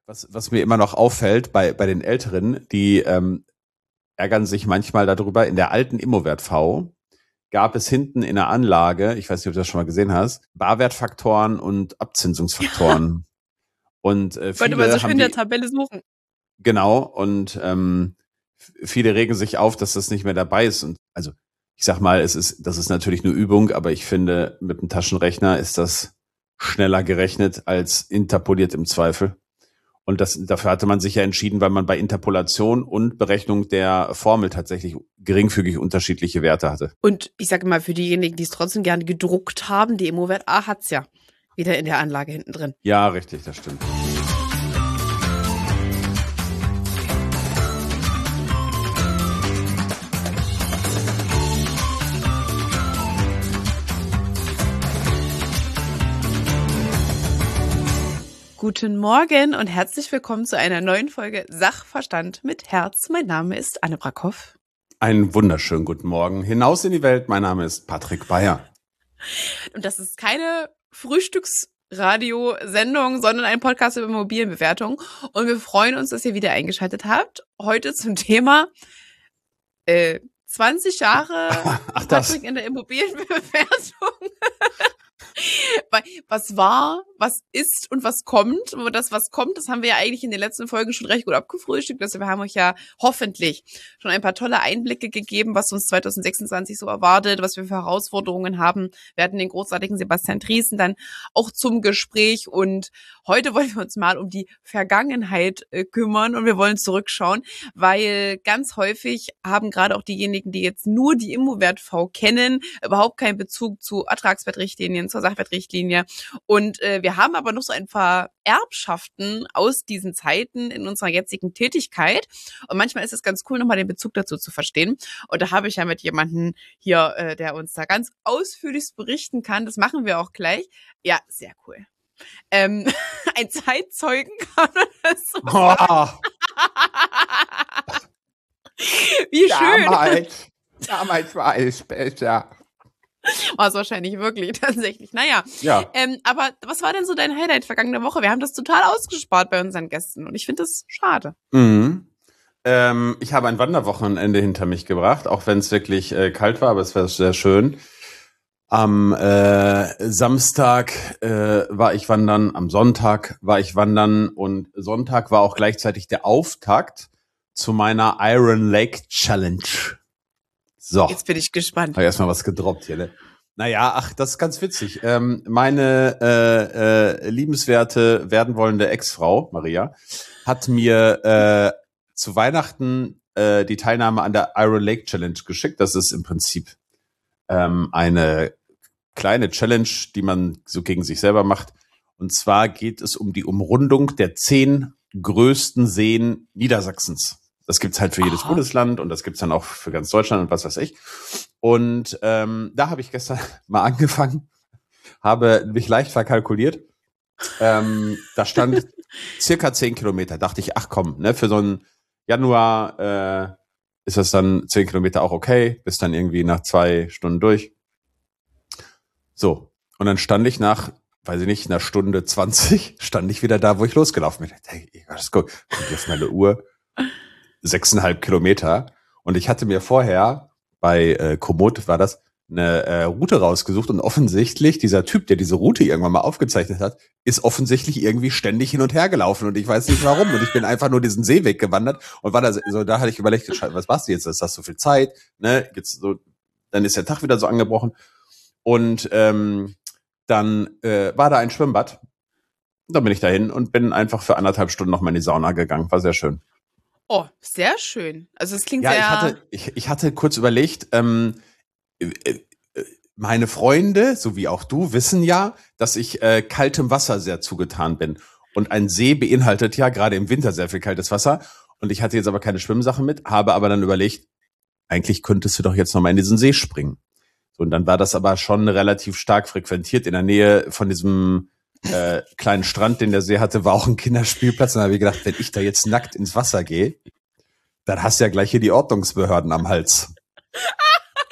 Was mir immer noch auffällt bei den Älteren, die ärgern sich manchmal darüber. In der alten Immowert-V gab es hinten in der Anlage, ich weiß nicht, ob du das schon mal gesehen hast, Barwertfaktoren und Abzinsungsfaktoren. Und Konnte man so schön in der Tabelle suchen. Genau, und viele regen sich auf, dass das nicht mehr dabei ist. Und also ich sag mal, das ist natürlich nur Übung, aber ich finde, mit dem Taschenrechner ist das schneller gerechnet als interpoliert im Zweifel. Und dafür hatte man sich ja entschieden, weil man bei Interpolation und Berechnung der Formel tatsächlich geringfügig unterschiedliche Werte hatte. Und ich sage mal, für diejenigen, die es trotzdem gerne gedruckt haben, die Immowert A hat's ja wieder in der Anlage hinten drin. Ja, richtig, das stimmt. Guten Morgen und herzlich willkommen zu einer neuen Folge Sachverstand mit Herz. Mein Name ist Anne Brackhoff. Einen wunderschönen guten Morgen hinaus in die Welt. Mein Name ist Patrick Bayer. Und das ist keine Frühstücksradiosendung, sondern ein Podcast über Immobilienbewertung. Und wir freuen uns, dass ihr wieder eingeschaltet habt. Heute zum Thema 20 Jahre Patrick in der Immobilienbewertung. Was war, was ist und was kommt. Aber das, was kommt, das haben wir ja eigentlich in den letzten Folgen schon recht gut abgefrühstückt. Also wir haben euch ja hoffentlich schon ein paar tolle Einblicke gegeben, was uns 2026 so erwartet, was wir für Herausforderungen haben. Wir hatten den großartigen Sebastian Drießen dann auch zum Gespräch. Und heute wollen wir uns mal um die Vergangenheit kümmern und wir wollen zurückschauen, weil ganz häufig haben gerade auch diejenigen, die jetzt nur die Immowert-V kennen, überhaupt keinen Bezug zu Ertragswertrichtlinien, zur Sachwertrichtlinie. Und wir haben aber noch so ein paar Erbschaften aus diesen Zeiten in unserer jetzigen Tätigkeit. Und manchmal ist es ganz cool, nochmal den Bezug dazu zu verstehen. Und da habe ich ja mit jemandem hier, der uns da ganz ausführlich berichten kann. Das machen wir auch gleich. Ja, sehr cool. Ein Zeitzeugen kann man das so sagen. Wie schön. Damals war alles besser. War es wahrscheinlich wirklich, tatsächlich. Naja, ja. Aber was war denn so dein Highlight vergangene Woche? Wir haben das total ausgespart bei unseren Gästen und ich finde das schade. Mhm. Ich habe ein Wanderwochenende hinter mich gebracht, auch wenn es wirklich kalt war, aber es war sehr schön. Am Samstag war ich wandern, am Sonntag war ich wandern und Sonntag war auch gleichzeitig der Auftakt zu meiner Iron Lake Challenge. So. Jetzt bin ich gespannt. Hab erstmal was gedroppt hier, ne? Naja, das ist ganz witzig. Meine liebenswerte, werden wollende Ex-Frau, Maria, hat mir zu Weihnachten die Teilnahme an der Iron Lake Challenge geschickt. Das ist im Prinzip eine kleine Challenge, die man so gegen sich selber macht. Und zwar geht es um die Umrundung der 10 größten Seen Niedersachsens. Das gibt's halt für jedes Bundesland und das gibt's dann auch für ganz Deutschland und was weiß ich. Und da habe ich gestern mal angefangen, habe mich leicht verkalkuliert. Da stand circa 10 Kilometer. Dachte ich, ach komm, ne, für so einen Januar ist das dann 10 Kilometer auch okay. Bis dann irgendwie nach 2 Stunden durch. So, und dann stand ich nach, weiß ich nicht, einer Stunde 20, stand ich wieder da, wo ich losgelaufen bin. Hey, das guck auf meine Uhr. 6,5 Kilometer. Und ich hatte mir vorher bei Komoot war das eine Route rausgesucht und offensichtlich dieser Typ, der diese Route irgendwann mal aufgezeichnet hat, ist offensichtlich irgendwie ständig hin und her gelaufen und ich weiß nicht warum. Und ich bin einfach nur diesen Seeweg gewandert und war da so, da hatte ich überlegt, was machst du jetzt? Hast du so viel Zeit? Ne? Jetzt so, dann ist der Tag wieder so angebrochen. Und dann war da ein Schwimmbad. Dann bin ich dahin und bin einfach für 1,5 Stunden noch mal in die Sauna gegangen. War sehr schön. Oh, sehr schön. Also es klingt ja, sehr... Ich hatte kurz überlegt, meine Freunde, so wie auch du, wissen ja, dass ich kaltem Wasser sehr zugetan bin. Und ein See beinhaltet ja gerade im Winter sehr viel kaltes Wasser. Und ich hatte jetzt aber keine Schwimmsachen mit, habe aber dann überlegt, eigentlich könntest du doch jetzt noch mal in diesen See springen. So, und dann war das aber schon relativ stark frequentiert. In der Nähe von diesem kleinen Strand, den der See hatte, war auch ein Kinderspielplatz. Und da habe ich gedacht, wenn ich da jetzt nackt ins Wasser gehe, dann hast du ja gleich hier die Ordnungsbehörden am Hals.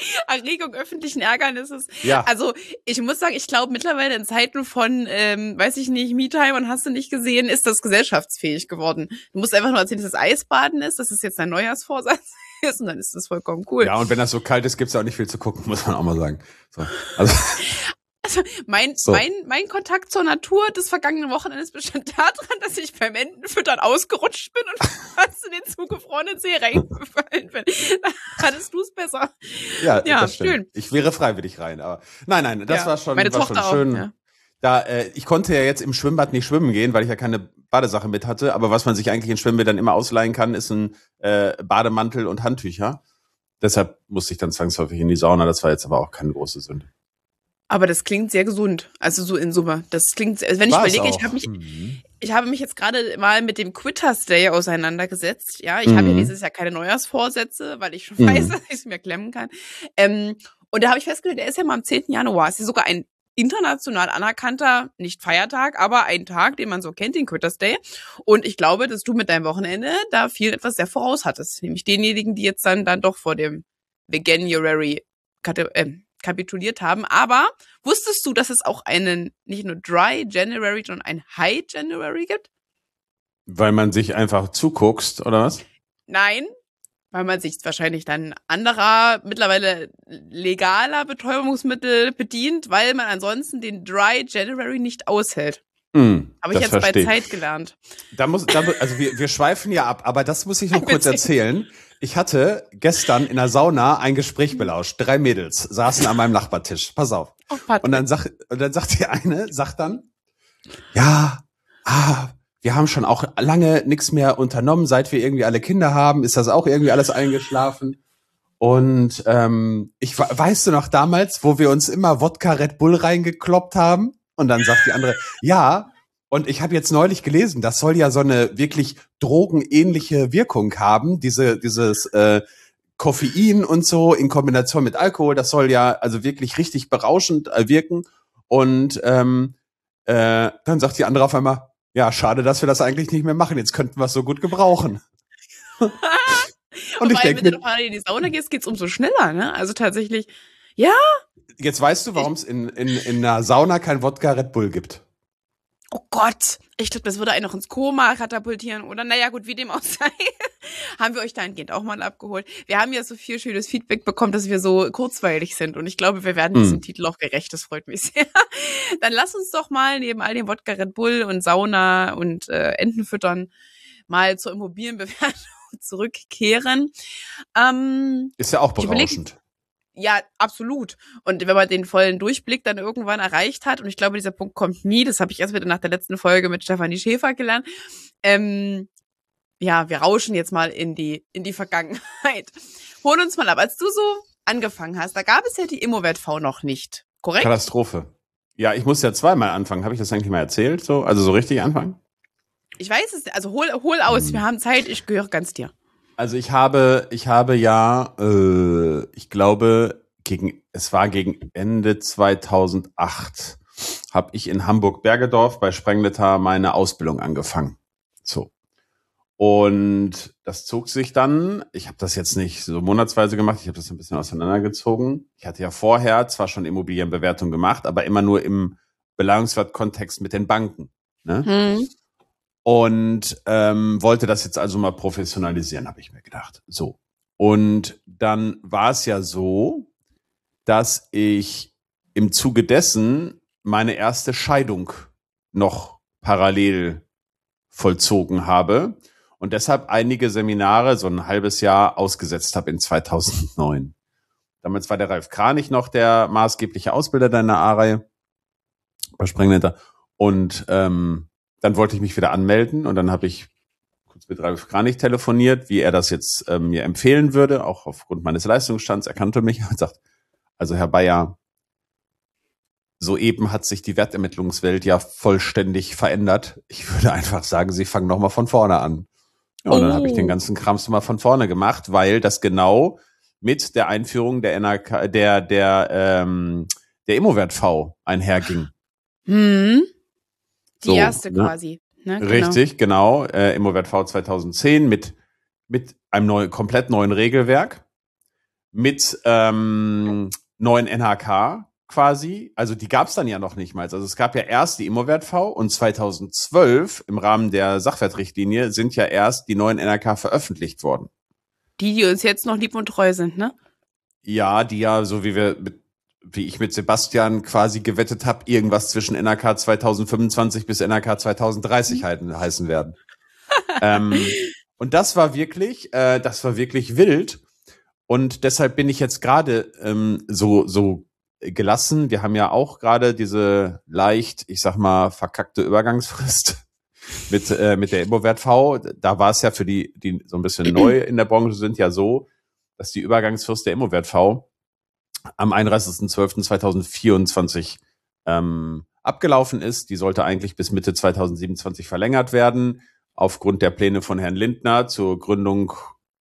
Erregung öffentlichen Ärgernisses. Ja. Also ich muss sagen, ich glaube mittlerweile in Zeiten von, weiß ich nicht, Me-Time und hast du nicht gesehen, ist das gesellschaftsfähig geworden. Du musst einfach nur erzählen, dass es Eisbaden ist, dass es jetzt dein Neujahrsvorsatz ist und dann ist das vollkommen cool. Ja, und wenn das so kalt ist, gibt's ja auch nicht viel zu gucken, muss man auch mal sagen. So. Also mein Kontakt zur Natur des vergangenen Wochenendes bestand daran, dass ich beim Entenfüttern ausgerutscht bin und fast in den zugefrorenen See reingefallen bin. Da hattest du es besser. Ja, das stimmt. Schön. Ich wäre freiwillig rein, aber nein, das war schon, meine Tochter schon schön. Auch, ja. Da, ich konnte ja jetzt im Schwimmbad nicht schwimmen gehen, weil ich ja keine Badesache mit hatte. Aber was man sich eigentlich in Schwimmbädern immer ausleihen kann, ist ein Bademantel und Handtücher. Deshalb musste ich dann zwangsläufig in die Sauna. Das war jetzt aber auch keine große Sünde. Aber das klingt sehr gesund. Also so in Summe. Das klingt, also wenn ich überlege, ich habe mich jetzt gerade mal mit dem Quitters Day auseinandergesetzt. Ja, ich habe ja dieses Jahr keine Neujahrsvorsätze, weil ich schon weiß, dass ich es mir klemmen kann. Und da habe ich festgestellt, der ist ja mal am 10. Januar. Es ist sogar ein international anerkannter, nicht Feiertag, aber ein Tag, den man so kennt, den Quitters Day. Und ich glaube, dass du mit deinem Wochenende da etwas sehr voraus hattest. Nämlich denjenigen, die jetzt dann doch vor dem Veganuary kapituliert haben. Aber wusstest du, dass es auch einen nicht nur Dry January, sondern ein High January gibt? Weil man sich einfach zuguckst, oder was? Nein, weil man sich wahrscheinlich dann anderer, mittlerweile legaler Betäubungsmittel bedient, weil man ansonsten den Dry January nicht aushält. Habe ich jetzt bei Zeit gelernt. Also wir schweifen ja ab, aber das muss ich noch kurz erzählen. Ich hatte gestern in der Sauna ein Gespräch belauscht. 3 Mädels saßen an meinem Nachbartisch. Pass auf. Oh, und dann sagt die eine, ja, wir haben schon auch lange nichts mehr unternommen, seit wir irgendwie alle Kinder haben. Ist das auch irgendwie alles eingeschlafen? Und weißt du noch damals, wo wir uns immer Wodka Red Bull reingekloppt haben? Und dann sagt die andere, ja, und ich habe jetzt neulich gelesen, das soll ja so eine wirklich drogenähnliche Wirkung haben, dieses Koffein und so in Kombination mit Alkohol, das soll ja also wirklich richtig berauschend wirken. Und dann sagt die andere auf einmal, ja, schade, dass wir das eigentlich nicht mehr machen, jetzt könnten wir es so gut gebrauchen. Und ich denke, wenn du mal in die Sauna gehst, geht's umso schneller, ne? Also tatsächlich, ja. Jetzt weißt du, warum es in einer Sauna kein Wodka Red Bull gibt. Oh Gott, ich glaube, das würde einen noch ins Koma katapultieren, oder? Naja, gut, wie dem auch sei. Haben wir euch dahingehend auch mal abgeholt. Wir haben ja so viel schönes Feedback bekommen, dass wir so kurzweilig sind. Und ich glaube, wir werden diesem Titel auch gerecht. Das freut mich sehr. Dann lass uns doch mal neben all dem Wodka Red Bull und Sauna und Entenfüttern mal zur Immobilienbewertung zurückkehren. Ist ja auch berauschend. Ja, absolut. Und wenn man den vollen Durchblick dann irgendwann erreicht hat, und ich glaube, dieser Punkt kommt nie, das habe ich erst wieder nach der letzten Folge mit Stefanie Schäfer gelernt, ja, wir rauschen jetzt mal in die Vergangenheit. Hol uns mal ab. Als du so angefangen hast, da gab es ja die Immowert-V noch nicht, korrekt? Katastrophe. Ja, ich muss ja zweimal anfangen. Habe ich das eigentlich mal erzählt? So, also so richtig anfangen? Ich weiß es, also hol aus, wir haben Zeit, ich gehöre ganz dir. Also ich habe ja, ich glaube, es war gegen Ende 2008, habe ich in Hamburg-Bergedorf bei Sprengnetter meine Ausbildung angefangen. So. Und das zog sich dann, ich habe das jetzt nicht so monatsweise gemacht, ich habe das ein bisschen auseinandergezogen. Ich hatte ja vorher zwar schon Immobilienbewertung gemacht, aber immer nur im Beleihungswert-Kontext mit den Banken. Ne? Und wollte das jetzt also mal professionalisieren, habe ich mir gedacht. So. Und dann war es ja so, dass ich im Zuge dessen meine erste Scheidung noch parallel vollzogen habe und deshalb einige Seminare so ein halbes Jahr ausgesetzt habe in 2009. Damals war der Ralf Kranich noch der maßgebliche Ausbilder deiner A-Reihe bei Sprengnetter. Und dann wollte ich mich wieder anmelden und dann habe ich kurz mit Ralf Kranich telefoniert, wie er das jetzt mir empfehlen würde, auch aufgrund meines Leistungsstands. Er kannte mich und sagt, also Herr Bayer, soeben hat sich die Wertermittlungswelt ja vollständig verändert. Ich würde einfach sagen, Sie fangen nochmal von vorne an. Ja, und dann habe ich den ganzen Krams nochmal von vorne gemacht, weil das genau mit der Einführung der NRK, der Immowert-V einherging. Die erste quasi. Ne? Genau. Richtig, genau. Immowert-V 2010 mit einem komplett neuen Regelwerk. mit neuen NHK quasi. Also die gab es dann ja noch nicht mal. Also es gab ja erst die Immowert-V und 2012 im Rahmen der Sachwertrichtlinie sind ja erst die neuen NHK veröffentlicht worden. Die uns jetzt noch lieb und treu sind, ne? Ja, die ja, so wie ich mit Sebastian quasi gewettet habe, irgendwas zwischen NRK 2025 bis NRK 2030 heißen werden. Und das war wirklich wild. Und deshalb bin ich jetzt gerade so gelassen. Wir haben ja auch gerade diese leicht, ich sag mal, verkackte Übergangsfrist mit der Immowert-V. Da war es ja für die so ein bisschen neu in der Branche sind ja so, dass die Übergangsfrist der Immowert-V am 31.12.2024 abgelaufen ist. Die sollte eigentlich bis Mitte 2027 verlängert werden, aufgrund der Pläne von Herrn Lindner zur Gründung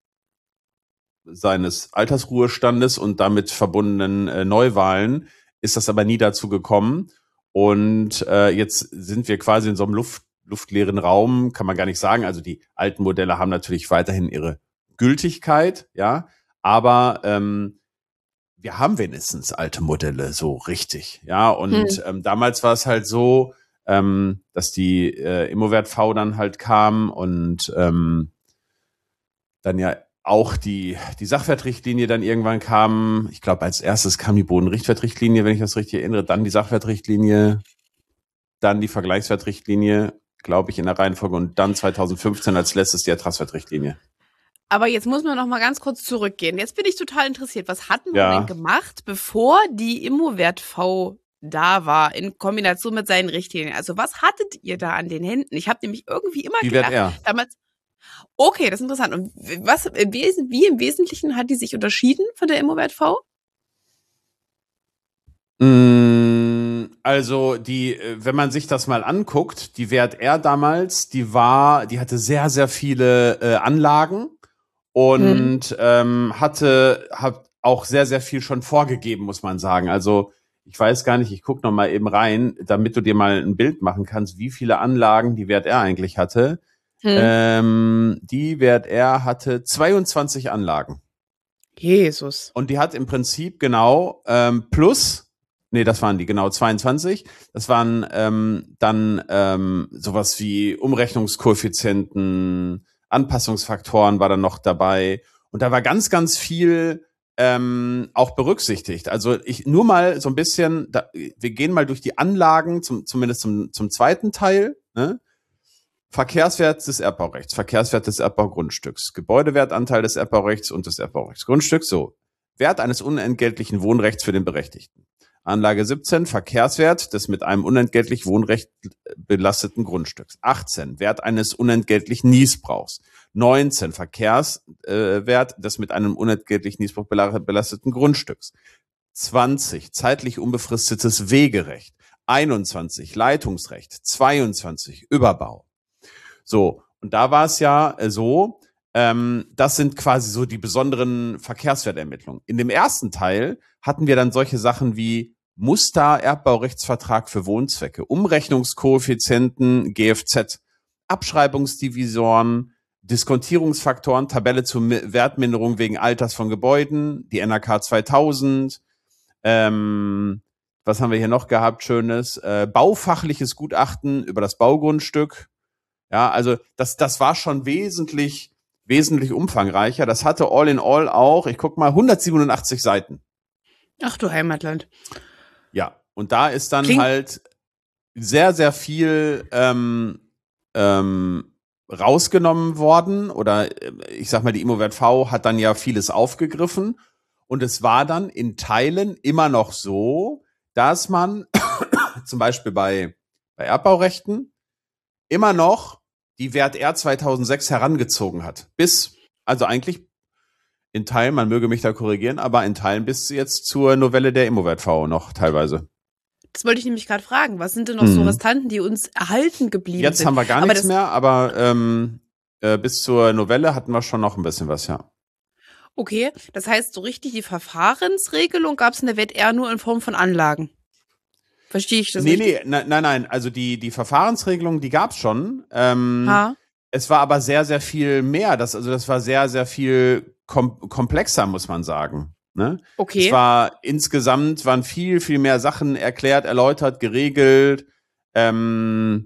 seines Altersruhestandes und damit verbundenen Neuwahlen ist das aber nie dazu gekommen. Und jetzt sind wir quasi in so einem luftleeren Raum, kann man gar nicht sagen. Also die alten Modelle haben natürlich weiterhin ihre Gültigkeit, ja, aber wir haben wenigstens alte Modelle so richtig, ja. Und damals war es halt so, dass die Immowert-V dann halt kam und dann ja auch die Sachwertrichtlinie dann irgendwann kam. Ich glaube, als erstes kam die Bodenrichtwertrichtlinie, wenn ich das richtig erinnere, dann die Sachwertrichtlinie, dann die Vergleichswertrichtlinie, glaube ich, in der Reihenfolge und dann 2015 als letztes die Ertragswertrichtlinie. Aber jetzt muss man noch mal ganz kurz zurückgehen. Jetzt bin ich total interessiert. Was hatten wir denn gemacht, bevor die Immowert-V da war, in Kombination mit seinen Richtlinien? Also was hattet ihr da an den Händen? Ich habe nämlich irgendwie immer gedacht, damals. Okay, das ist interessant. Und wie im Wesentlichen hat die sich unterschieden von der Immowert-V? Also wenn man sich das mal anguckt, die Wert R damals, die hatte sehr, sehr viele Anlagen und hat auch sehr, sehr viel schon vorgegeben, muss man sagen. Also ich weiß gar nicht, ich gucke noch mal eben rein, damit du dir mal ein Bild machen kannst, wie viele Anlagen die Wert R eigentlich hatte. Die Wert R hatte 22 Anlagen. Jesus. Und die hat im Prinzip genau das waren die genau 22. Das waren dann sowas wie Umrechnungskoeffizienten, Anpassungsfaktoren war dann noch dabei. Und da war ganz, ganz viel auch berücksichtigt. Also nur mal so ein bisschen, wir gehen mal durch die Anlagen, zumindest zum zweiten Teil, ne? Verkehrswert des Erbbaurechts, Verkehrswert des Erbbaugrundstücks, Gebäudewertanteil des Erbbaurechts und des Erbbaurechtsgrundstücks, so. Wert eines unentgeltlichen Wohnrechts für den Berechtigten. Anlage 17, Verkehrswert des mit einem unentgeltlich Wohnrecht belasteten Grundstücks. 18, Wert eines unentgeltlich Niesbrauchs. 19, Verkehrswert des mit einem unentgeltlich Niesbrauch belasteten Grundstücks. 20, zeitlich unbefristetes Wegerecht. 21, Leitungsrecht. 22, Überbau. So, und da war es ja so, das sind quasi so die besonderen Verkehrswertermittlungen. In dem ersten Teil hatten wir dann solche Sachen wie Muster, Erbbaurechtsvertrag für Wohnzwecke, Umrechnungskoeffizienten, GFZ, Abschreibungsdivisoren, Diskontierungsfaktoren, Tabelle zur Wertminderung wegen Alters von Gebäuden, die NRK 2000, was haben wir hier noch gehabt, Schönes, baufachliches Gutachten über das Baugrundstück. Ja, also das war schon wesentlich umfangreicher. Das hatte all in all auch, ich guck mal, 187 Seiten. Ach du Heimatland. Ja, und da ist dann halt sehr, sehr viel rausgenommen worden. Oder ich sag mal, die Immowert-V hat dann ja vieles aufgegriffen. Und es war dann in Teilen immer noch so, dass man zum Beispiel bei Erbbaurechten immer noch die Wert R 2006 herangezogen hat. Also eigentlich in Teilen, man möge mich da korrigieren, aber in Teilen bis jetzt zur Novelle der Immowert-V noch teilweise. Das wollte ich nämlich gerade fragen. Was sind denn noch so Restanten, die uns erhalten geblieben sind? Jetzt haben wir gar nichts mehr, aber bis zur Novelle hatten wir schon noch ein bisschen was, ja. Okay, das heißt, so richtig die Verfahrensregelung gab es in der Wert R nur in Form von Anlagen. Verstehe ich das richtig? Nein. Also die Verfahrensregelung, die gab's schon. Es war aber sehr, sehr viel mehr. Das war sehr, sehr viel komplexer, muss man sagen. Ne? Okay. Es war insgesamt waren viel, viel mehr Sachen erklärt, erläutert, geregelt. Und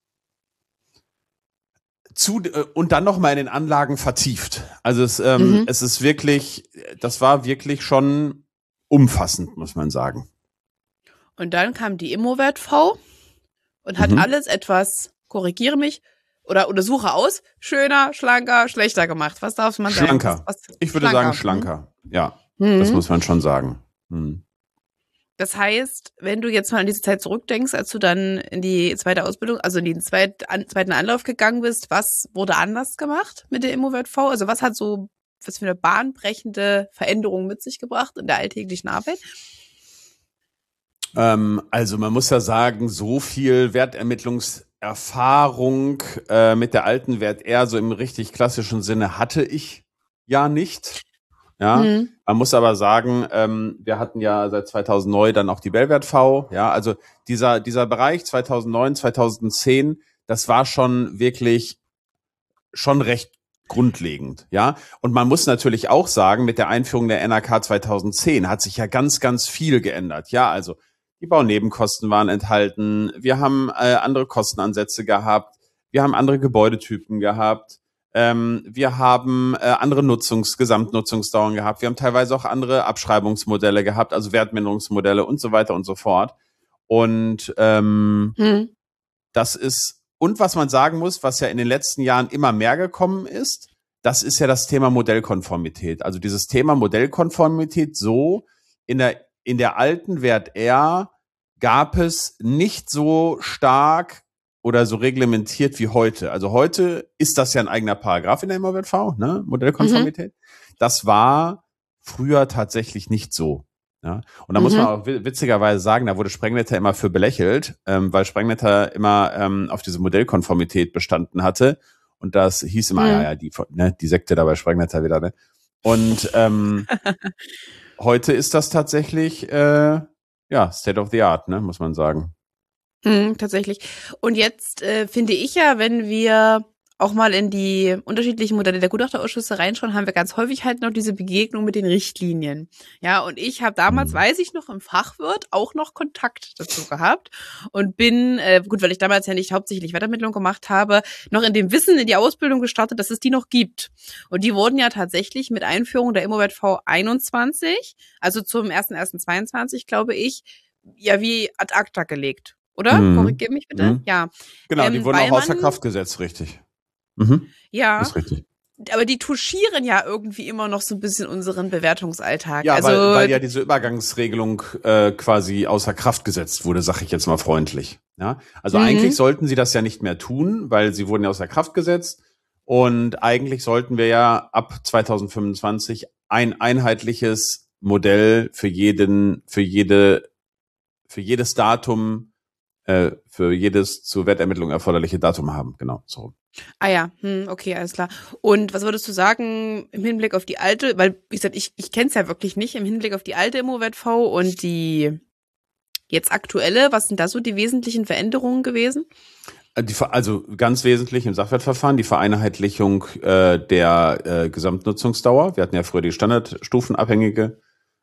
dann noch mal in den Anlagen vertieft. Also es ist wirklich, das war wirklich schon umfassend, muss man sagen. Und dann kam die Immowelt-V und hat alles etwas, korrigiere mich, oder suche aus, schöner, schlanker, schlechter gemacht. Was darf man sagen? Schlanker. Ich würde sagen schlanker. Ja, das muss man schon sagen. Das heißt, wenn du jetzt mal an diese Zeit zurückdenkst, als du dann in die zweite Ausbildung, also in den zweiten Anlauf gegangen bist, was wurde anders gemacht mit der Immowelt-V? Also was für eine bahnbrechende Veränderung mit sich gebracht in der alltäglichen Arbeit? Also man muss ja sagen, so viel Wertermittlungserfahrung mit der alten Wert-R so im richtig klassischen Sinne hatte ich ja nicht. Ja, man muss aber sagen, wir hatten ja seit 2009 dann auch die Bellwert-V. Ja, also dieser Bereich 2009, 2010, das war schon wirklich schon recht grundlegend. Ja, und man muss natürlich auch sagen, mit der Einführung der NRK 2010 hat sich ja ganz, ganz viel geändert. Ja, also die Baunebenkosten waren enthalten. Wir haben andere Kostenansätze gehabt. Wir haben andere Gebäudetypen gehabt. Wir haben andere Gesamtnutzungsdauern gehabt. Wir haben teilweise auch andere Abschreibungsmodelle gehabt, also Wertminderungsmodelle und so weiter und so fort. Und das ist, und was man sagen muss, was ja in den letzten Jahren immer mehr gekommen ist, das ist ja das Thema Modellkonformität. Also dieses Thema Modellkonformität so in der alten Wert R gab es nicht so stark oder so reglementiert wie heute. Also heute ist das ja ein eigener Paragraph in der Immowelt-V, ne? Modellkonformität. Das war früher tatsächlich nicht so. Ja? Und da muss man auch witzigerweise sagen, da wurde Sprengnetter immer für belächelt, weil Sprengnetter immer auf diese Modellkonformität bestanden hatte. Und das hieß immer, die Sekte da bei Sprengnetter wieder, ne? Und heute ist das tatsächlich State of the Art, ne, muss man sagen. Tatsächlich. Und jetzt finde ich ja, wenn wir auch mal in die unterschiedlichen Modelle der Gutachterausschüsse reinschauen, haben wir ganz häufig halt noch diese Begegnung mit den Richtlinien. Ja, und ich habe damals, weiß ich noch, im Fachwirt auch noch Kontakt dazu gehabt und bin, weil ich damals ja nicht hauptsächlich Wertermittlung gemacht habe, noch in dem Wissen in die Ausbildung gestartet, dass es die noch gibt. Und die wurden ja tatsächlich mit Einführung der Immowelt-V 21, also zum 01.01.22, glaube ich, ja wie ad acta gelegt. Oder? Korrigier mich bitte. Ja. Genau, die wurden auch außer Kraft gesetzt, richtig. Ja. Das ist richtig. Aber die touchieren ja irgendwie immer noch so ein bisschen unseren Bewertungsalltag. Ja, also, weil ja diese Übergangsregelung quasi außer Kraft gesetzt wurde, sag ich jetzt mal freundlich. Ja, also eigentlich sollten sie das ja nicht mehr tun, weil sie wurden ja außer Kraft gesetzt. Und eigentlich sollten wir ja ab 2025 ein einheitliches Modell für jedes Datum, für jedes zur Wertermittlung erforderliche Datum haben. Genau, so. Ah ja, okay, alles klar. Und was würdest du sagen im Hinblick auf die alte, weil, wie gesagt, ich kenne es ja wirklich nicht, im Hinblick auf die alte Immowelt-V und die jetzt aktuelle, was sind da so die wesentlichen Veränderungen gewesen? Also ganz wesentlich im Sachwertverfahren die Vereinheitlichung der Gesamtnutzungsdauer. Wir hatten ja früher die standardstufenabhängige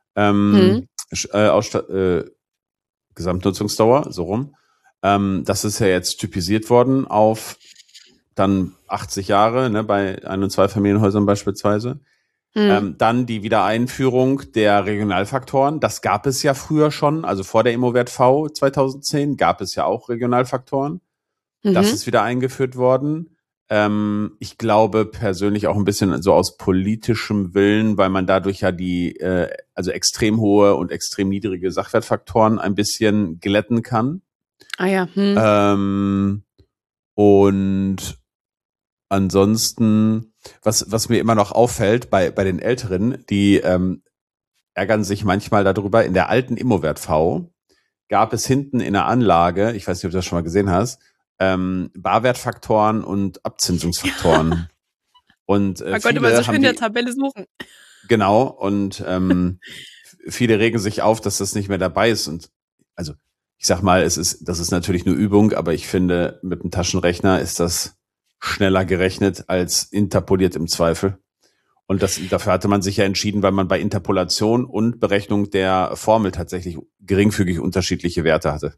Gesamtnutzungsdauer, so rum. Das ist ja jetzt typisiert worden auf dann 80 Jahre, ne, bei Ein- und Zweifamilienhäusern beispielsweise. Dann die Wiedereinführung der Regionalfaktoren. Das gab es ja früher schon, also vor der Immowelt-V 2010 gab es ja auch Regionalfaktoren. Das ist wieder eingeführt worden. Ich glaube persönlich auch ein bisschen so aus politischem Willen, weil man dadurch ja die also extrem hohe und extrem niedrige Sachwertfaktoren ein bisschen glätten kann. Ah ja. Und ansonsten, was mir immer noch auffällt bei den Älteren, die ärgern sich manchmal darüber, in der alten Immowelt-V gab es hinten in der Anlage, ich weiß nicht, ob du das schon mal gesehen hast, Barwertfaktoren und Abzinsungsfaktoren. Ja. Und man konnte mal so schön in der Tabelle suchen. Genau, und viele regen sich auf, dass das nicht mehr dabei ist. Und also ich sag mal, das ist natürlich nur Übung, aber ich finde, mit dem Taschenrechner ist das schneller gerechnet als interpoliert im Zweifel. Und dafür hatte man sich ja entschieden, weil man bei Interpolation und Berechnung der Formel tatsächlich geringfügig unterschiedliche Werte hatte.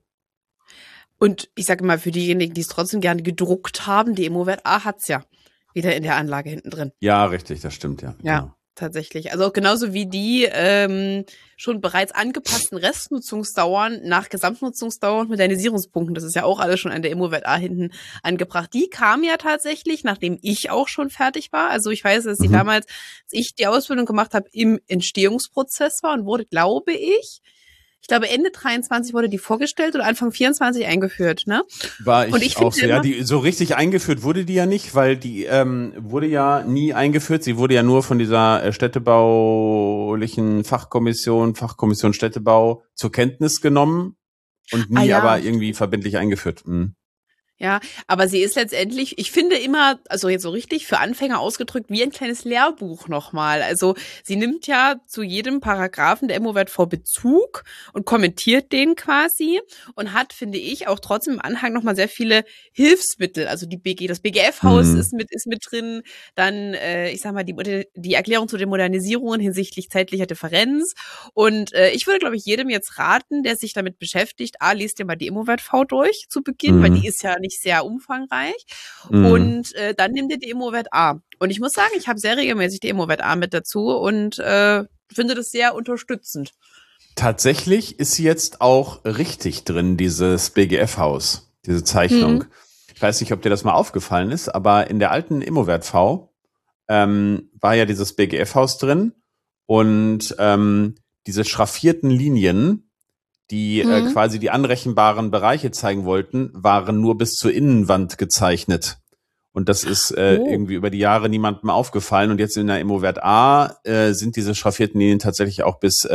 Und ich sage mal, für diejenigen, die es trotzdem gerne gedruckt haben, die Immowert A hat's ja wieder in der Anlage hinten drin. Ja, richtig, das stimmt, ja. Ja, Genau. tatsächlich. Also genauso wie die schon bereits angepassten Restnutzungsdauern nach Gesamtnutzungsdauer und Modernisierungspunkten. Das ist ja auch alles schon an der Immowert A hinten angebracht. Die kam ja tatsächlich, nachdem ich auch schon fertig war. Also ich weiß, dass sie damals, als ich die Ausbildung gemacht habe, im Entstehungsprozess war und wurde, glaube ich Ende 23 wurde die vorgestellt oder Anfang 24 eingeführt, ne? War Und ich auch so, ja, die so richtig eingeführt wurde die ja nicht, weil die wurde ja nie eingeführt. Sie wurde ja nur von dieser städtebaulichen Fachkommission Städtebau zur Kenntnis genommen und nie aber irgendwie verbindlich eingeführt. Mhm. Ja, aber sie ist letztendlich, ich finde immer, also jetzt so richtig für Anfänger ausgedrückt, wie ein kleines Lehrbuch nochmal. Also sie nimmt ja zu jedem Paragraphen der Immowert V Bezug und kommentiert den quasi und hat, finde ich, auch trotzdem im Anhang nochmal sehr viele Hilfsmittel. Also das BGF-Haus ist mit drin, dann, ich sag mal, die Erklärung zu den Modernisierungen hinsichtlich zeitlicher Differenz. Und ich würde, glaube ich, jedem jetzt raten, der sich damit beschäftigt, liest dir mal die Immowert V durch zu Beginn, weil die ist ja nicht sehr umfangreich. Und dann nimm dir die Immowert A. Und ich muss sagen, ich habe sehr regelmäßig die Immowert A mit dazu und finde das sehr unterstützend. Tatsächlich ist sie jetzt auch richtig drin, dieses BGF-Haus, diese Zeichnung. Ich weiß nicht, ob dir das mal aufgefallen ist, aber in der alten Immowert V war ja dieses BGF-Haus drin und diese schraffierten Linien, die quasi die anrechenbaren Bereiche zeigen wollten, waren nur bis zur Innenwand gezeichnet. Und das ist irgendwie über die Jahre niemandem aufgefallen. Und jetzt in der Immowert A sind diese schraffierten Linien tatsächlich auch bis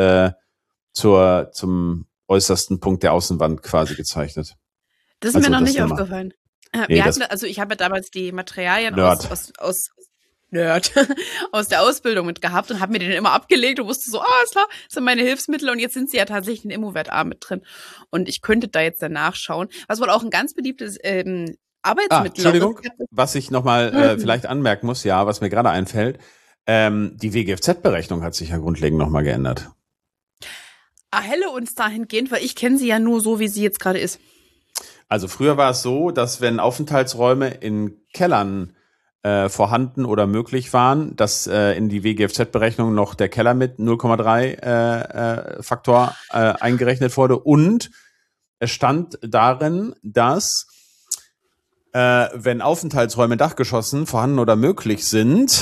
zum äußersten Punkt der Außenwand quasi gezeichnet. Das ist mir noch nicht aufgefallen. Nee, ich habe ja damals die Materialien Nerd. aus der Ausbildung mit gehabt und habe mir den immer abgelegt und wusste so, ist klar, das sind meine Hilfsmittel und jetzt sind sie ja tatsächlich in Immowert A mit drin. Und ich könnte da jetzt danach schauen. Was wohl auch ein ganz beliebtes Arbeitsmittel. Entschuldigung, was ich nochmal vielleicht anmerken muss, ja, was mir gerade einfällt, die WGFZ-Berechnung hat sich ja grundlegend nochmal geändert. Erhelle uns dahingehend, weil ich kenne sie ja nur so, wie sie jetzt gerade ist. Also früher war es so, dass wenn Aufenthaltsräume in Kellern vorhanden oder möglich waren, dass in die WGFZ-Berechnung noch der Keller mit 0,3 Faktor eingerechnet wurde. Und es stand darin, dass wenn Aufenthaltsräume in Dachgeschossen vorhanden oder möglich sind,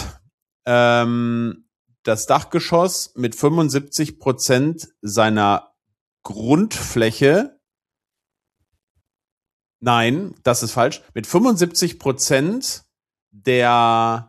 das Dachgeschoss mit 75% seiner Grundfläche, nein, das ist falsch, mit 75% der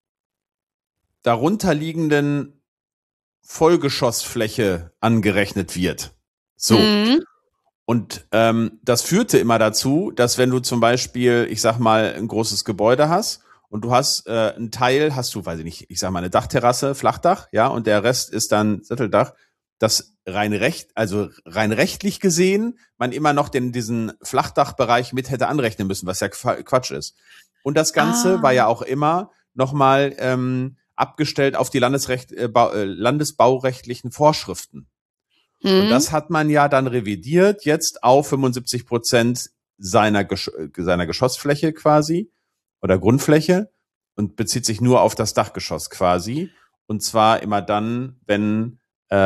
darunterliegenden Vollgeschossfläche angerechnet wird. So. Und das führte immer dazu, dass wenn du zum Beispiel, ich sag mal, ein großes Gebäude hast und du hast einen Teil, weiß ich nicht, ich sag mal eine Dachterrasse, Flachdach, ja, und der Rest ist dann Satteldach, dass rein rechtlich gesehen man immer noch diesen Flachdachbereich mit hätte anrechnen müssen, was ja Quatsch ist. Und das Ganze war ja auch immer nochmal abgestellt auf die landesbaurechtlichen Vorschriften. Und das hat man ja dann revidiert, jetzt auf 75% seiner Geschossfläche quasi oder Grundfläche und bezieht sich nur auf das Dachgeschoss quasi. Und zwar immer dann, wenn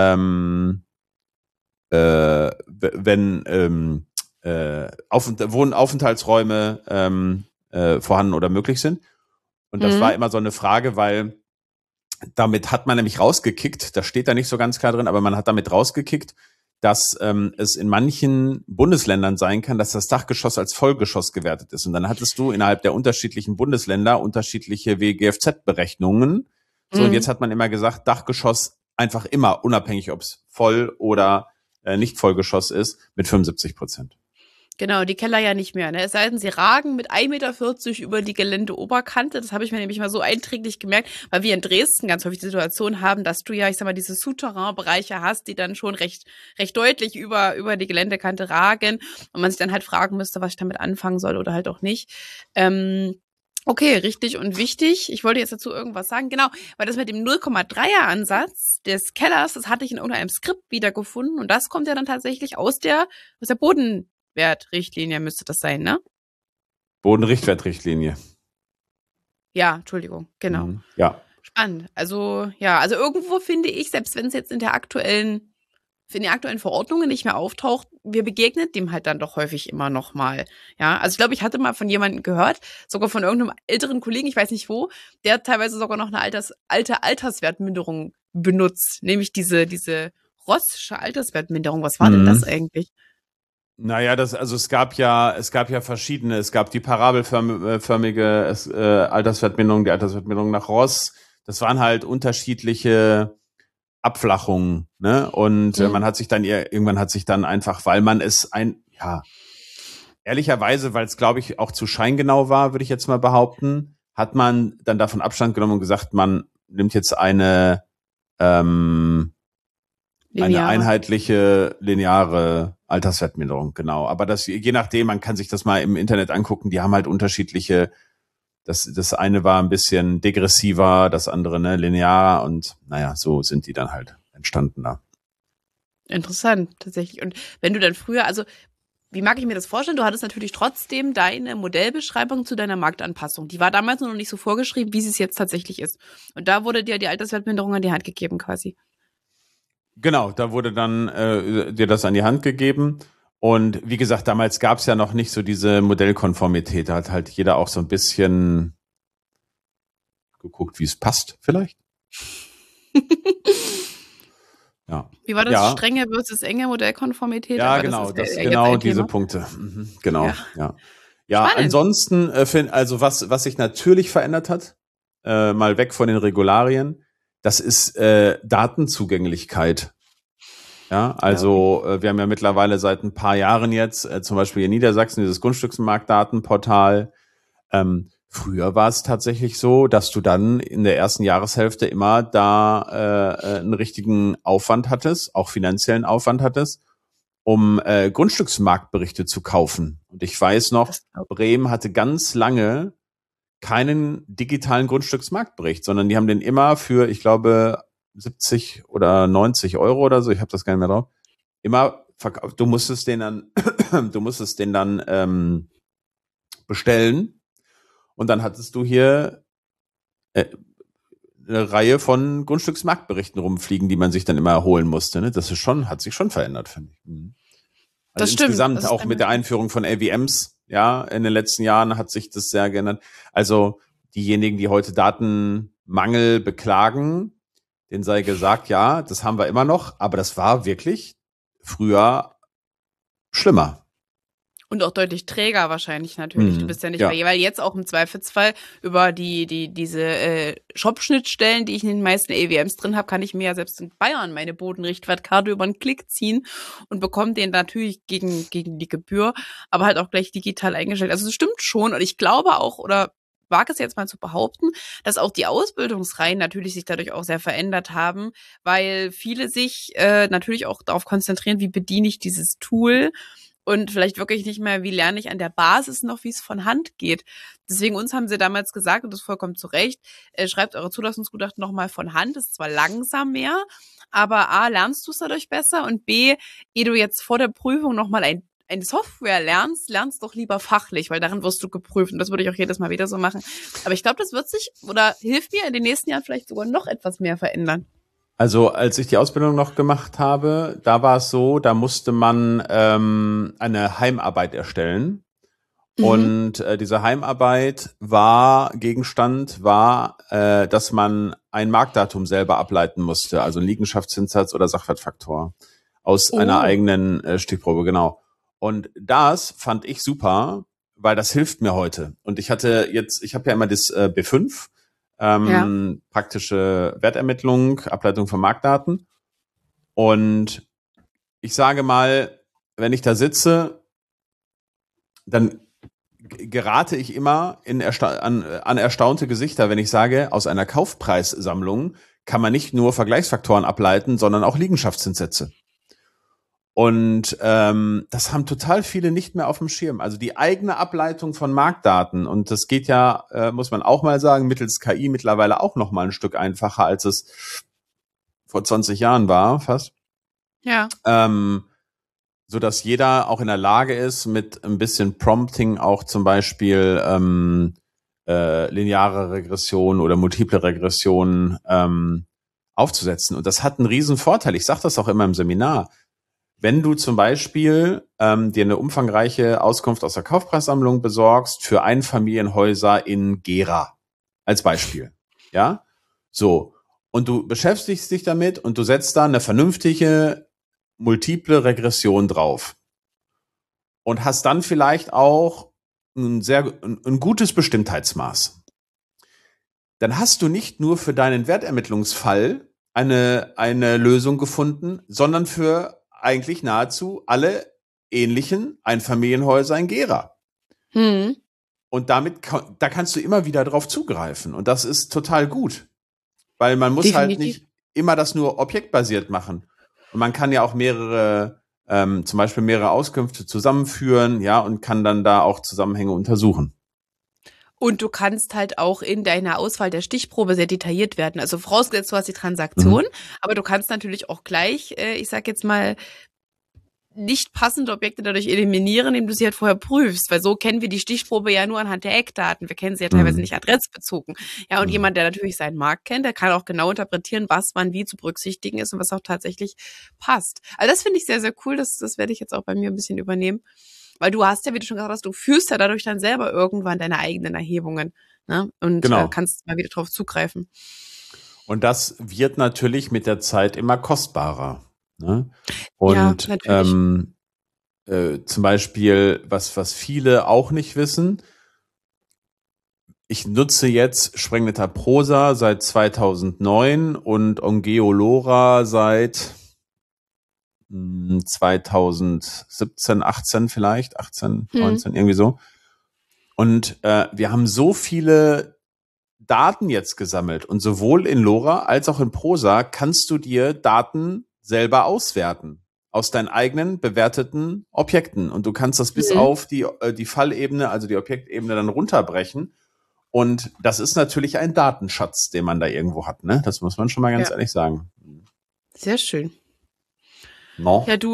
Wohnaufenthaltsräume vorhanden oder möglich sind. Und das war immer so eine Frage, weil damit hat man nämlich rausgekickt, das steht da nicht so ganz klar drin, aber man hat damit rausgekickt, dass es in manchen Bundesländern sein kann, dass das Dachgeschoss als Vollgeschoss gewertet ist. Und dann hattest du innerhalb der unterschiedlichen Bundesländer unterschiedliche WGFZ-Berechnungen. So, und jetzt hat man immer gesagt, Dachgeschoss einfach immer, unabhängig ob es Voll- oder nicht Vollgeschoss ist, mit 75%. Genau, die Keller ja nicht mehr. Ne? Es sei denn, sie ragen mit 1,40 Meter über die Geländeoberkante. Das habe ich mir nämlich mal so einträglich gemerkt, weil wir in Dresden ganz häufig die Situation haben, dass du ja, ich sag mal, diese Souterrain-Bereiche hast, die dann schon recht deutlich über die Geländekante ragen und man sich dann halt fragen müsste, was ich damit anfangen soll oder halt auch nicht. Okay, richtig und wichtig. Ich wollte jetzt dazu irgendwas sagen. Genau, weil das mit dem 0,3er Ansatz des Kellers, das hatte ich in irgendeinem Skript wiedergefunden und das kommt ja dann tatsächlich aus der Bodenwertrichtlinie müsste das sein, ne? Bodenrichtwertrichtlinie. Ja, Entschuldigung, genau. Ja. Spannend. Also, ja, also irgendwo finde ich, selbst wenn es jetzt in den aktuellen Verordnungen nicht mehr auftaucht, wir begegnen dem halt dann doch häufig immer noch mal. Ja, also ich glaube, ich hatte mal von jemandem gehört, sogar von irgendeinem älteren Kollegen, ich weiß nicht wo, der teilweise sogar noch eine alte Alterswertminderung benutzt, nämlich diese Rossische Alterswertminderung. Was war denn das eigentlich? Naja, es gab ja verschiedene. Es gab die parabelförmige Alterswertminderung, die Alterswertminderung nach Ross. Das waren halt unterschiedliche Abflachungen, ne? Und man hat sich dann irgendwann einfach, weil man es ehrlicherweise, weil es, glaube ich, auch zu scheingenau war, würde ich jetzt mal behaupten, hat man dann davon Abstand genommen und gesagt, man nimmt jetzt eine einheitliche, lineare Alterswertminderung, genau. Aber das, je nachdem, man kann sich das mal im Internet angucken, die haben halt unterschiedliche, das eine war ein bisschen degressiver, das andere, ne, linear und naja, so sind die dann halt entstanden da. Interessant, tatsächlich. Und wenn du dann früher, also wie mag ich mir das vorstellen? Du hattest natürlich trotzdem deine Modellbeschreibung zu deiner Marktanpassung. Die war damals noch nicht so vorgeschrieben, wie sie es jetzt tatsächlich ist. Und da wurde dir die Alterswertminderung an die Hand gegeben quasi. Genau, da wurde dann dir das an die Hand gegeben. Und wie gesagt, damals gab es ja noch nicht so diese Modellkonformität. Da hat halt jeder auch so ein bisschen geguckt, wie es passt, vielleicht. Ja. Wie war das strenge versus enge Modellkonformität? Ja, genau, das genau diese Punkte. Genau, ja. Ja, ansonsten also was sich natürlich verändert hat, mal weg von den Regularien, das ist Datenzugänglichkeit. Ja, also wir haben ja mittlerweile seit ein paar Jahren jetzt zum Beispiel in Niedersachsen dieses Grundstücksmarktdatenportal. Früher war es tatsächlich so, dass du dann in der ersten Jahreshälfte immer da einen richtigen Aufwand hattest, auch finanziellen Aufwand hattest, um Grundstücksmarktberichte zu kaufen. Und ich weiß noch, Bremen hatte ganz lange keinen digitalen Grundstücksmarktbericht, sondern die haben den immer für, ich glaube, 70 oder 90 Euro oder so, ich habe das gar nicht mehr drauf, immer verkauft. Du musstest den dann bestellen und dann hattest du hier eine Reihe von Grundstücksmarktberichten rumfliegen, die man sich dann immer erholen musste. Ne? Das ist hat sich schon verändert, finde ich. Also das stimmt. Insgesamt auch mit der Einführung von LVMs, ja, in den letzten Jahren hat sich das sehr geändert. Also diejenigen, die heute Datenmangel beklagen, denen sei gesagt, ja, das haben wir immer noch, aber das war wirklich früher schlimmer. Und auch deutlich träger wahrscheinlich natürlich. Du bist ja nicht weil jetzt auch im Zweifelsfall über diese Shop-Schnittstellen, die ich in den meisten EWMs drin habe, kann ich mir ja selbst in Bayern meine Bodenrichtwertkarte über einen Klick ziehen und bekomme den natürlich gegen die Gebühr, aber halt auch gleich digital eingestellt. Also das stimmt schon und ich glaube auch, oder wage es jetzt mal zu behaupten, dass auch die Ausbildungsreihen natürlich sich dadurch auch sehr verändert haben, weil viele sich natürlich auch darauf konzentrieren, wie bediene ich dieses Tool und vielleicht wirklich nicht mehr, wie lerne ich an der Basis noch, wie es von Hand geht. Deswegen uns haben sie damals gesagt, und das vollkommen zu Recht, schreibt eure Zulassungsgutachten nochmal von Hand, das ist zwar langsam mehr, aber A, lernst du es dadurch besser und B, ehe du jetzt vor der Prüfung nochmal eine Software lernst doch lieber fachlich, weil darin wirst du geprüft und das würde ich auch jedes Mal wieder so machen. Aber ich glaube, das wird sich oder hilft mir in den nächsten Jahren vielleicht sogar noch etwas mehr verändern. Also als ich die Ausbildung noch gemacht habe, da war es so, da musste man eine Heimarbeit erstellen. Und diese Heimarbeit Gegenstand war, dass man ein Marktdatum selber ableiten musste, also einen Liegenschaftszinssatz oder Sachwertfaktor aus einer eigenen Stichprobe, genau. Und das fand ich super, weil das hilft mir heute. Und ich habe ja immer das B5, praktische Wertermittlung, Ableitung von Marktdaten. Und ich sage mal, wenn ich da sitze, dann gerate ich immer an erstaunte Gesichter, wenn ich sage, aus einer Kaufpreissammlung kann man nicht nur Vergleichsfaktoren ableiten, sondern auch Liegenschaftszinssätze. Und das haben total viele nicht mehr auf dem Schirm. Also die eigene Ableitung von Marktdaten, und das geht ja, muss man auch mal sagen, mittels KI mittlerweile auch noch mal ein Stück einfacher, als es vor 20 Jahren war, fast. Ja. So dass jeder auch in der Lage ist, mit ein bisschen Prompting auch zum Beispiel lineare Regression oder multiple Regression aufzusetzen. Und das hat einen riesen Vorteil. Ich sage das auch immer im Seminar. Wenn du zum Beispiel dir eine umfangreiche Auskunft aus der Kaufpreissammlung besorgst für Einfamilienhäuser in Gera als Beispiel, ja, so, und du beschäftigst dich damit und du setzt da eine vernünftige multiple Regression drauf und hast dann vielleicht auch ein gutes Bestimmtheitsmaß. Dann hast du nicht nur für deinen Wertermittlungsfall eine Lösung gefunden, sondern für eigentlich nahezu alle ähnlichen Einfamilienhäuser in Gera. Und da kannst du immer wieder drauf zugreifen. Und das ist total gut. Weil man muss halt nicht immer das nur objektbasiert machen. Und man kann ja auch zum Beispiel mehrere Auskünfte zusammenführen, ja, und kann dann da auch Zusammenhänge untersuchen. Und du kannst halt auch in deiner Auswahl der Stichprobe sehr detailliert werden. Also vorausgesetzt, du hast die Transaktion, aber du kannst natürlich auch gleich, ich sag jetzt mal, nicht passende Objekte dadurch eliminieren, indem du sie halt vorher prüfst, weil so kennen wir die Stichprobe ja nur anhand der Eckdaten. Wir kennen sie ja teilweise nicht adressbezogen. Ja, und jemand, der natürlich seinen Markt kennt, der kann auch genau interpretieren, was wann wie zu berücksichtigen ist und was auch tatsächlich passt. Also das finde ich sehr, sehr cool. Das werde ich jetzt auch bei mir ein bisschen übernehmen. Weil du hast ja, wie du schon gesagt hast, du führst ja dadurch dann selber irgendwann deine eigenen Erhebungen, ne? Und kannst mal wieder drauf zugreifen. Und das wird natürlich mit der Zeit immer kostbarer. Ne? Und ja, natürlich. Zum Beispiel, was viele auch nicht wissen, ich nutze jetzt Sprengnetter Prosa seit 2009 und Ongeolora seit 2017, 18 vielleicht, 18, 19, irgendwie so. Und wir haben so viele Daten jetzt gesammelt und sowohl in Lora als auch in Prosa kannst du dir Daten selber auswerten aus deinen eigenen bewerteten Objekten. Und du kannst das bis auf die Fallebene, also die Objektebene dann runterbrechen. Und das ist natürlich ein Datenschatz, den man da irgendwo hat, ne? Das muss man schon mal ganz ehrlich sagen. Sehr schön. No. Ja,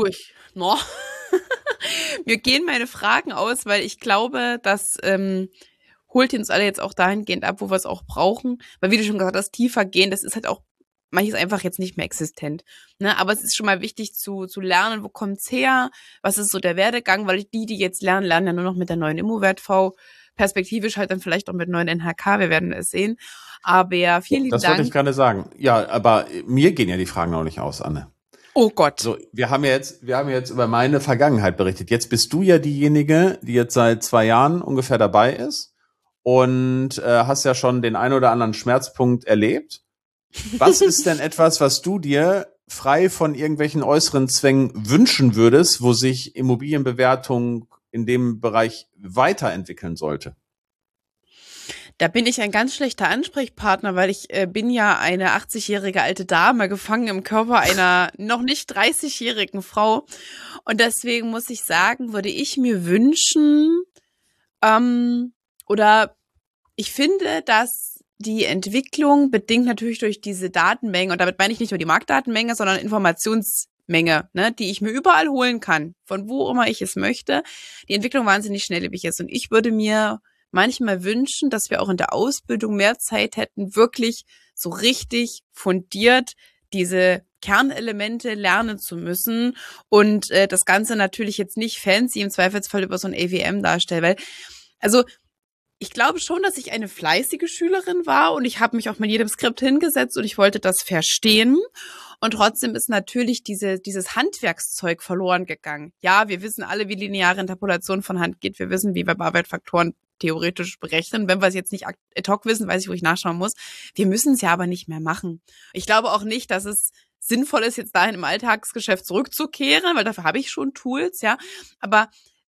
Mir gehen meine Fragen aus, weil ich glaube, das holt uns alle jetzt auch dahingehend ab, wo wir es auch brauchen. Weil wie du schon gesagt hast, tiefer gehen, das ist halt auch manches einfach jetzt nicht mehr existent. Ne? Aber es ist schon mal wichtig zu lernen, wo kommt's her, was ist so der Werdegang, weil die jetzt lernen ja nur noch mit der neuen Immo-Wert-V, perspektivisch halt dann vielleicht auch mit neuen NHK, wir werden es sehen. Aber vielen lieben Dank. Das wollte ich gerade sagen. Ja, aber mir gehen ja die Fragen noch nicht aus, Anne. Oh Gott. So, wir haben jetzt über meine Vergangenheit berichtet. Jetzt bist du ja diejenige, die jetzt seit 2 Jahren ungefähr dabei ist und hast ja schon den ein oder anderen Schmerzpunkt erlebt. Was ist denn etwas, was du dir frei von irgendwelchen äußeren Zwängen wünschen würdest, wo sich Immobilienbewertung in dem Bereich weiterentwickeln sollte? Da bin ich ein ganz schlechter Ansprechpartner, weil ich bin ja eine 80-jährige alte Dame, gefangen im Körper einer noch nicht 30-jährigen Frau. Und deswegen muss ich sagen, würde ich mir wünschen, oder ich finde, dass die Entwicklung bedingt natürlich durch diese Datenmenge, und damit meine ich nicht nur die Marktdatenmenge, sondern Informationsmenge, ne, die ich mir überall holen kann, von wo immer ich es möchte, die Entwicklung wahnsinnig schnelllebig ist. Und ich würde mir manchmal wünschen, dass wir auch in der Ausbildung mehr Zeit hätten, wirklich so richtig fundiert diese Kernelemente lernen zu müssen und das Ganze natürlich jetzt nicht fancy im Zweifelsfall über so ein AWM darstellen, weil, also ich glaube schon, dass ich eine fleißige Schülerin war und ich habe mich auch mit jedem Skript hingesetzt und ich wollte das verstehen. Und trotzdem ist natürlich dieses Handwerkszeug verloren gegangen. Ja, wir wissen alle, wie lineare Interpolation von Hand geht. Wir wissen, wie wir Barwertfaktoren theoretisch berechnen. Wenn wir es jetzt nicht ad hoc wissen, weiß ich, wo ich nachschauen muss. Wir müssen es ja aber nicht mehr machen. Ich glaube auch nicht, dass es sinnvoll ist, jetzt dahin im Alltagsgeschäft zurückzukehren, weil dafür habe ich schon Tools, ja. Aber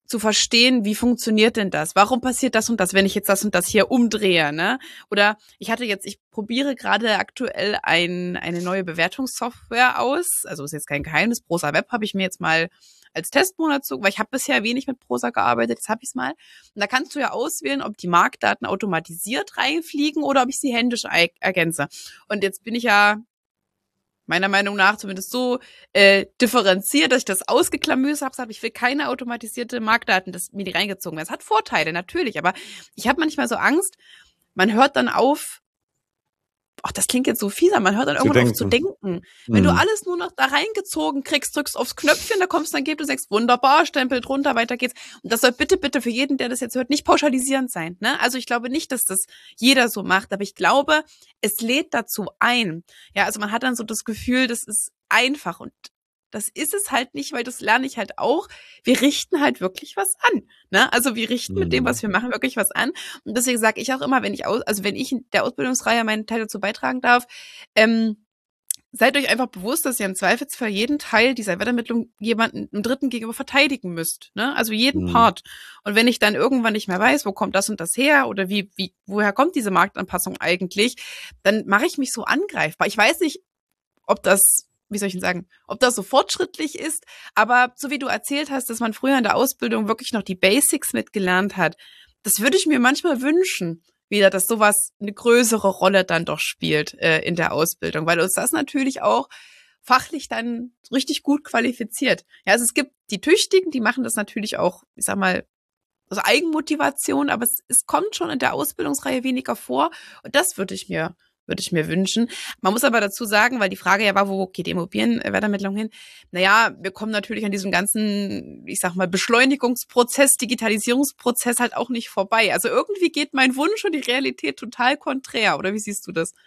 zu verstehen, wie funktioniert denn das? Warum passiert das und das, wenn ich jetzt das und das hier umdrehe, ne? Oder ich probiere gerade aktuell eine neue Bewertungssoftware aus. Also ist jetzt kein Geheimnis. Prosa Web habe ich mir jetzt mal als Testmonat weil ich habe bisher wenig mit Prosa gearbeitet, jetzt habe ich es mal. Und da kannst du ja auswählen, ob die Marktdaten automatisiert reinfliegen oder ob ich sie händisch ergänze. Und jetzt bin ich ja meiner Meinung nach zumindest so differenziert, dass ich das ausgeklamüsert habe. Ich will keine automatisierte Marktdaten, dass mir die reingezogen werden. Es hat Vorteile, natürlich, aber ich habe manchmal so Angst, man hört dann auf, das klingt jetzt so fieser, man hört dann irgendwann auf zu denken. Wenn du alles nur noch da reingezogen kriegst, drückst aufs Knöpfchen, da kommst du dann Ergebnis, sagst, wunderbar, Stempel drunter, weiter geht's. Und das soll bitte für jeden, der das jetzt hört, nicht pauschalisierend sein. Ne? Also ich glaube nicht, dass das jeder so macht, aber ich glaube, es lädt dazu ein. Ja, also man hat dann so das Gefühl, das ist einfach und das ist es halt nicht, weil das lerne ich halt auch. Wir richten halt wirklich was an. Ne? Also wir richten mit dem, was wir machen, wirklich was an. Und deswegen sage ich auch immer, wenn ich in der Ausbildungsreihe meinen Teil dazu beitragen darf, seid euch einfach bewusst, dass ihr im Zweifelsfall jeden Teil dieser Wertermittlung jemanden im Dritten gegenüber verteidigen müsst. Ne? Also jeden Part. Und wenn ich dann irgendwann nicht mehr weiß, wo kommt das und das her oder woher kommt diese Marktanpassung eigentlich, dann mache ich mich so angreifbar. Ich weiß nicht, ob das so fortschrittlich ist, aber so wie du erzählt hast, dass man früher in der Ausbildung wirklich noch die Basics mitgelernt hat, das würde ich mir manchmal wünschen, wieder, dass sowas eine größere Rolle dann doch spielt in der Ausbildung, weil uns das natürlich auch fachlich dann richtig gut qualifiziert. Ja, also es gibt die Tüchtigen, die machen das natürlich auch, ich sag mal, aus Eigenmotivation, aber es kommt schon in der Ausbildungsreihe weniger vor und das würde ich mir wünschen. Man muss aber dazu sagen, weil die Frage ja war, wo geht die Immobilienwertermittlung hin? Naja, wir kommen natürlich an diesem ganzen, ich sag mal, Beschleunigungsprozess, Digitalisierungsprozess halt auch nicht vorbei. Also irgendwie geht mein Wunsch und die Realität total konträr. Oder wie siehst du das?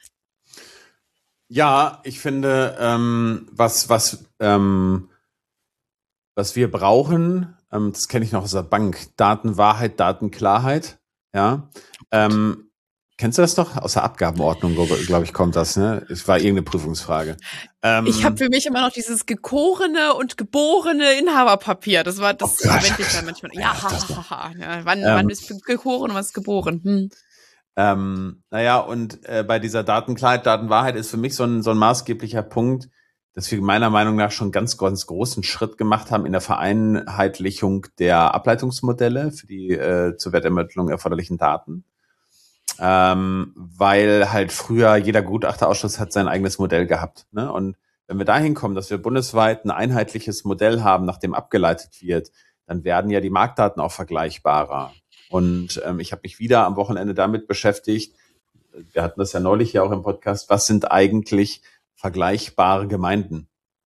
Ja, ich finde, was wir brauchen, das kenne ich noch aus der Bank, Datenwahrheit, Datenklarheit, ja. Kennst du das doch? Aus der Abgabenordnung, glaube ich, kommt das, ne? Es war irgendeine Prüfungsfrage. Ich habe für mich immer noch dieses gekorene und geborene Inhaberpapier. Das verwende ich dann manchmal. Ja, wann ist gekoren und was ist geboren? Naja, und bei dieser Datenklarheit, Datenwahrheit ist für mich so ein maßgeblicher Punkt, dass wir meiner Meinung nach schon ganz, ganz großen Schritt gemacht haben in der Vereinheitlichung der Ableitungsmodelle für die zur Wertermittlung erforderlichen Daten. Weil halt früher jeder Gutachterausschuss hat sein eigenes Modell gehabt. Ne? Und wenn wir dahin kommen, dass wir bundesweit ein einheitliches Modell haben, nach dem abgeleitet wird, dann werden ja die Marktdaten auch vergleichbarer. Und ich habe mich wieder am Wochenende damit beschäftigt, wir hatten das ja neulich ja auch im Podcast, was sind eigentlich vergleichbare Gemeinden?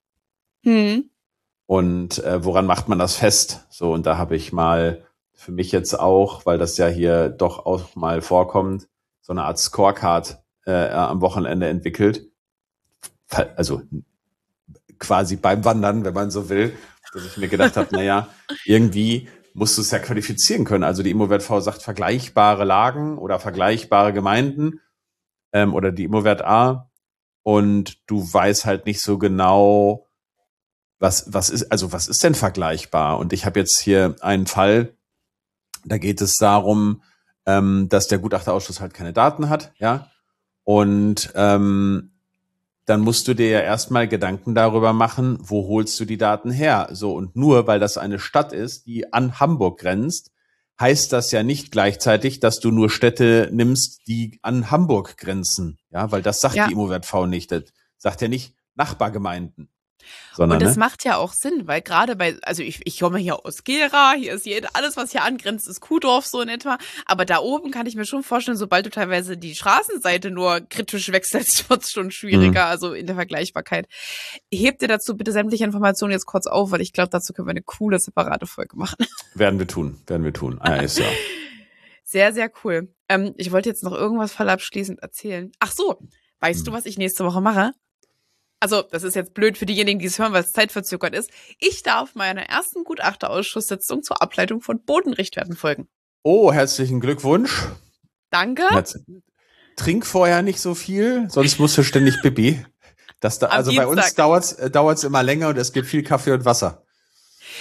Und woran macht man das fest? So, und da habe ich mal für mich jetzt auch, weil das ja hier doch auch mal vorkommt, so eine Art Scorecard am Wochenende entwickelt. Also quasi beim Wandern, wenn man so will, dass ich mir gedacht habe, naja, irgendwie musst du es ja qualifizieren können. Also die Immowert-V sagt vergleichbare Lagen oder vergleichbare Gemeinden oder die Immowert A und du weißt halt nicht so genau, was ist denn vergleichbar? Und ich habe jetzt hier einen Fall, da geht es darum, dass der Gutachterausschuss halt keine Daten hat, ja. Und dann musst du dir ja erstmal Gedanken darüber machen, wo holst du die Daten her? So, und nur weil das eine Stadt ist, die an Hamburg grenzt, heißt das ja nicht gleichzeitig, dass du nur Städte nimmst, die an Hamburg grenzen. Ja, weil das sagt die Immowert-V nicht. Das sagt ja nicht Nachbargemeinden. Sondern, und das macht ja auch Sinn, weil gerade ich komme hier aus Gera, hier ist alles, was hier angrenzt, ist Kuhdorf so in etwa. Aber da oben kann ich mir schon vorstellen, sobald du teilweise die Straßenseite nur kritisch wechselst, wird es schon schwieriger, also in der Vergleichbarkeit. Hebt dir dazu bitte sämtliche Informationen jetzt kurz auf, weil ich glaube, dazu können wir eine coole, separate Folge machen. Werden wir tun. Ah, ist ja. Sehr, sehr cool. Ich wollte jetzt noch irgendwas fallabschließend erzählen. Ach so, weißt du, was ich nächste Woche mache? Also, das ist jetzt blöd für diejenigen, die es hören, weil es zeitverzögert ist. Ich darf meiner ersten Gutachterausschusssitzung zur Ableitung von Bodenrichtwerten folgen. Oh, herzlichen Glückwunsch. Danke. Trink vorher nicht so viel, sonst musst du ständig Pipi. Also bei uns dauert's immer länger und es gibt viel Kaffee und Wasser.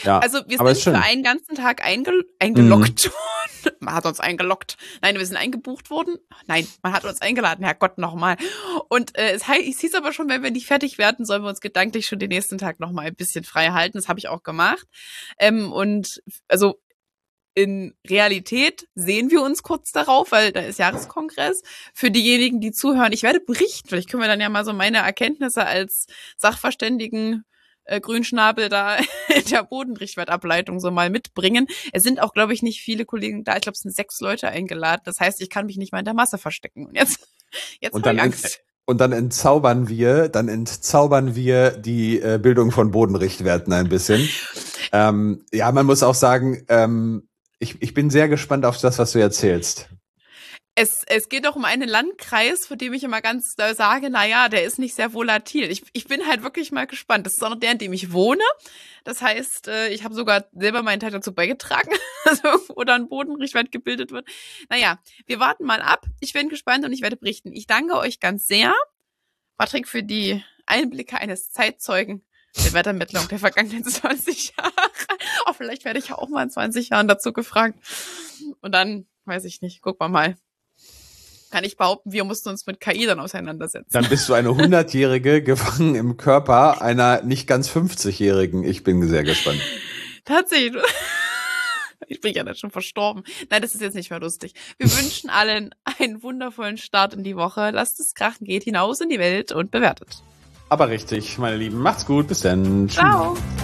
Ja, Also wir aber sind ist schön. für einen ganzen Tag eingeloggt worden. Man hat uns eingeloggt. Nein, wir sind eingebucht worden. Nein, man hat uns eingeladen. Herrgott, nochmal. Und es hieß aber schon, wenn wir nicht fertig werden, sollen wir uns gedanklich schon den nächsten Tag nochmal ein bisschen frei halten. Das habe ich auch gemacht. Und also in Realität sehen wir uns kurz darauf, weil da ist Jahreskongress. Für diejenigen, die zuhören, ich werde berichten. Vielleicht können wir dann ja mal so meine Erkenntnisse als Sachverständigen Grünschnabel da in der Bodenrichtwertableitung so mal mitbringen. Es sind auch, glaube ich, nicht viele Kollegen da. Ich glaube, es sind 6 Leute eingeladen. Das heißt, ich kann mich nicht mal in der Masse verstecken. Und jetzt Und habe dann, ich Angst. und dann entzaubern wir die Bildung von Bodenrichtwerten ein bisschen. Ja, man muss auch sagen, ich bin sehr gespannt auf das, was du erzählst. Es geht doch um einen Landkreis, für den ich immer ganz sage, naja, der ist nicht sehr volatil. Ich bin halt wirklich mal gespannt. Das ist auch noch der, in dem ich wohne. Das heißt, ich habe sogar selber meinen Teil dazu beigetragen, dass irgendwo da ein Bodenrichtwert gebildet wird. Naja, wir warten mal ab. Ich bin gespannt und ich werde berichten. Ich danke euch ganz sehr, Patrick, für die Einblicke eines Zeitzeugen der Wettermittlung der vergangenen 20 Jahre. Oh, vielleicht werde ich ja auch mal in 20 Jahren dazu gefragt. Und dann, weiß ich nicht, gucken wir mal. Kann ich behaupten, wir mussten uns mit KI dann auseinandersetzen. Dann bist du eine 100-Jährige gefangen im Körper einer nicht ganz 50-Jährigen. Ich bin sehr gespannt. Tatsächlich. Ich bin ja dann schon verstorben. Nein, das ist jetzt nicht mehr lustig. Wir wünschen allen einen wundervollen Start in die Woche. Lasst es krachen, geht hinaus in die Welt und bewertet. Aber richtig, meine Lieben. Macht's gut. Bis dann. Ciao.